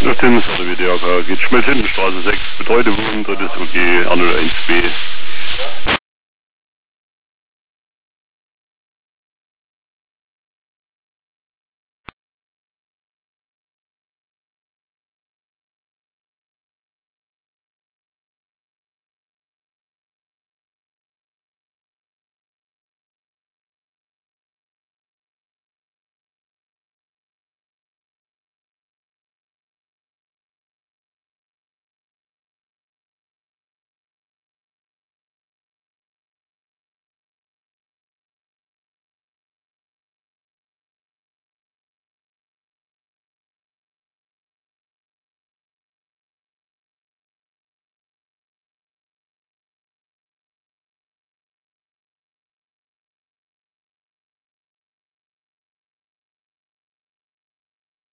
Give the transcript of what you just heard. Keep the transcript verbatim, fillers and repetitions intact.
Nach dem ist der W D R K, geht Schmelzhindenstraße sechs, betreute Wohnen, drittes O G, R null eins B.